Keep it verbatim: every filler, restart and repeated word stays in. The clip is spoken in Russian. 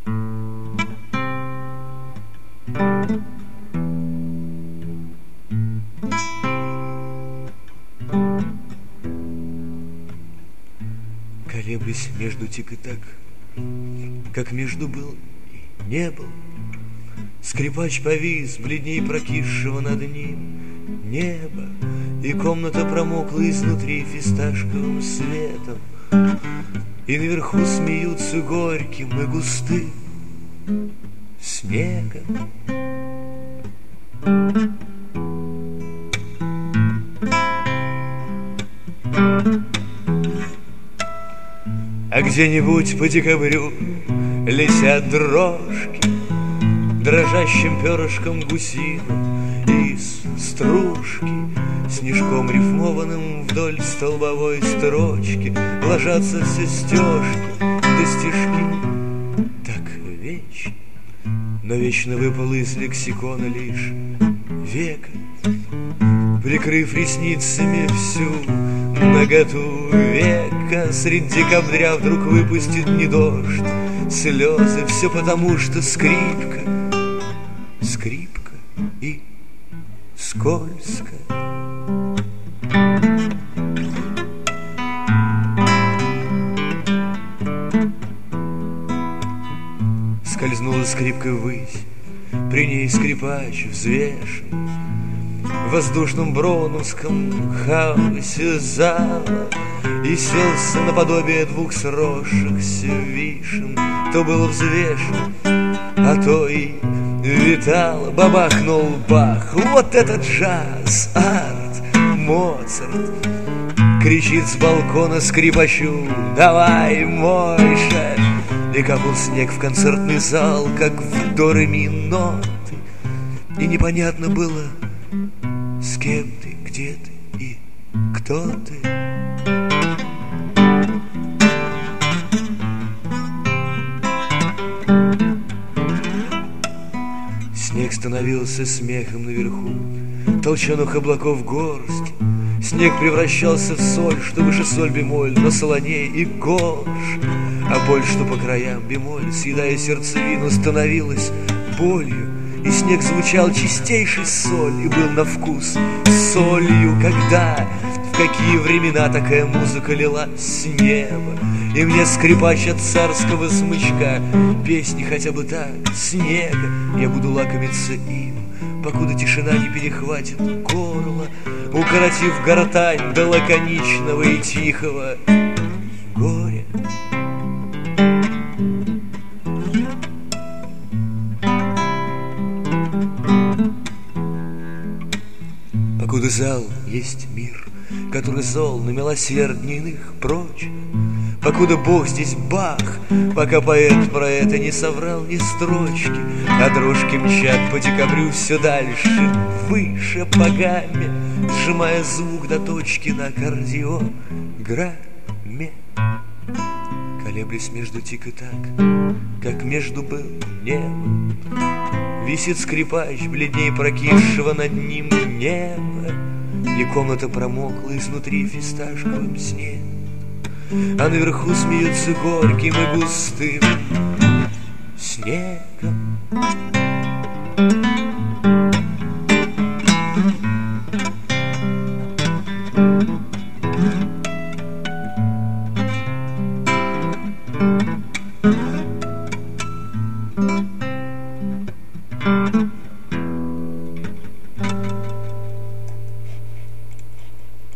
Колеблюсь между тик и так, как между был и не был. Скрипач повис, бледней прокисшего над ним небо, и комната промокла изнутри фисташковым светом, и наверху смеются горьким и густым снегом. А где-нибудь по декабрю летят дрожки дрожащим перышком гусиным из стружки, снежком рифмованным вдоль столбовой строчки ложатся все стежки да стишки. Так вечно, но вечно выпало из лексикона лишь века, прикрыв ресницами всю наготу века. Средь декабря вдруг выпустит не дождь слезы, все потому, что скрипка, скрипка и скользко. Скользнула скрипка ввысь, при ней скрипач взвешен в воздушном броуновском хаосе зала, и селся наподобие двух сросшихся вишен. То был взвешен, а то и витал. Бабахнул бах, вот этот джаз, арт, Моцарт. Кричит с балкона скрипачу: давай, мой шеф. И капал снег в концертный зал, как в до ре ми ноты. И непонятно было, с кем ты, где ты и кто ты. Снег становился смехом наверху, толченых облаков горсть. Снег превращался в соль, что выше соль бемоль, но солоней и горш. А боль, что по краям бемоль, съедая сердцевину, становилась болью. И снег звучал чистейшей соль и был на вкус солью. Когда, в какие времена такая музыка лилась с неба, и мне скрипач от царского смычка песни хотя бы так, снега, я буду лакомиться им, покуда тишина не перехватит горло, укоротив гортань до лаконичного и тихого горя. Покуда зал есть мир, который зол, но милосерднее иных прочих, покуда Бог здесь Бах, пока поэт про это не соврал ни строчки, а дрожки мчат по декабрю все дальше, выше по гамме, сжимая звук до точки на аккордеон грамме. Колеблюсь между тик и так, как между был небо. Висит скрипач, бледней прокисшего над ним неба, и комната промокла изнутри фисташковым снегом, а наверху смеются горьким и густым снегом.